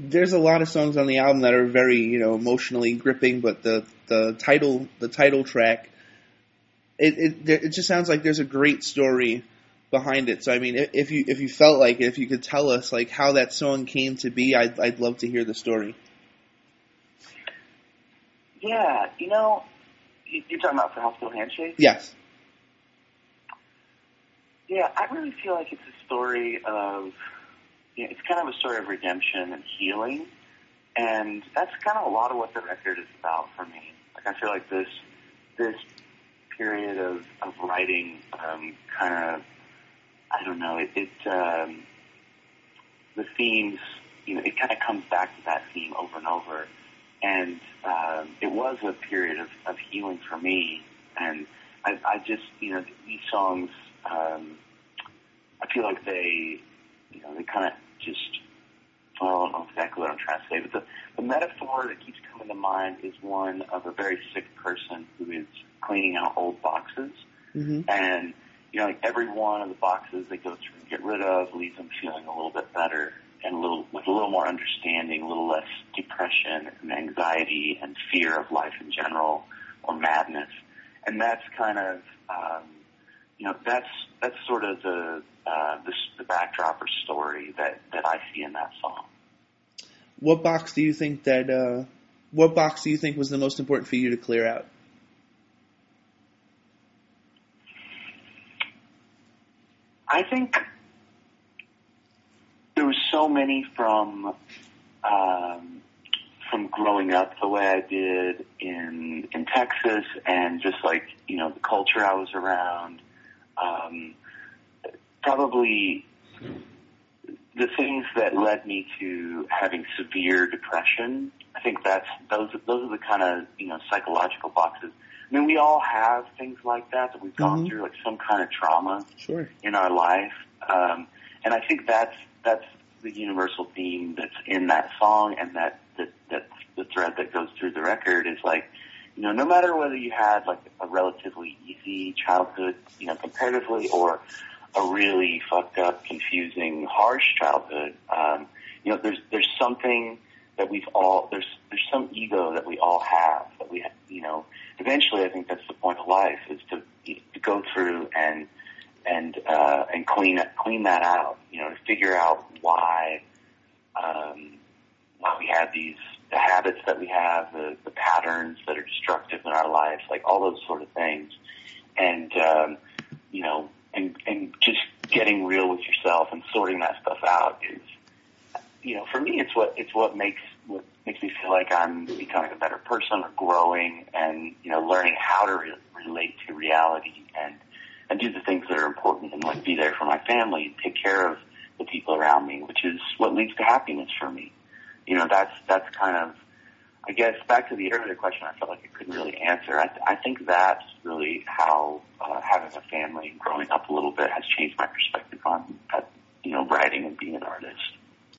There's a lot of songs on the album that are very, emotionally gripping, but the title track, it just sounds like there's a great story behind it. So I mean, if you felt like it, if you could tell us like how that song came to be, I'd love to hear the story. Yeah, you're talking about For Hospital Handshake? Yes. Yeah, I really feel like it's a story of, it's kind of a story of redemption and healing, and that's kind of a lot of what the record is about for me. Like, I feel like this period of writing, kind of, I don't know, the themes, it kind of comes back to that theme over and over, and it was a period of healing for me, and I just, these songs, I feel like they kind of just, well, I don't know exactly what I'm trying to say, but the metaphor that keeps coming to mind is one of a very sick person who is cleaning out old boxes. Mm-hmm. And, like every one of the boxes they go through and get rid of leaves them feeling a little bit better and with a little more understanding, a little less depression and anxiety and fear of life in general or madness. And that's kind of, that's sort of the backdrop or story that I see in that song. What box do you think was the most important for you to clear out? I think there were so many from growing up the way I did in Texas, and just like, the culture I was around. Probably the things that led me to having severe depression. I think those are the kind of, psychological boxes. I mean, we all have things like that we've gone through, like some kind of trauma in our life. And I think that's the universal theme that's in that song, and that's the thread that goes through the record is like, no matter whether you had like a relatively easy childhood, comparatively, or a really fucked up, confusing, harsh childhood, there's something that there's some ego that we all have that we, eventually I think that's the point of life, is to go through and clean that out, to figure out why we have the habits that we have, the patterns that are destructive in our lives, like all those sort of things. And, and just getting real with yourself and sorting that stuff out is, for me, it's what makes me feel like I'm becoming a better person or growing and, learning how to relate to reality and do the things that are important and like be there for my family and take care of the people around me, which is what leads to happiness for me. That's kind of, I guess, back to the earlier question I felt like I couldn't really answer. I think that's really how having a family and growing up a little bit has changed my perspective on, writing and being an artist.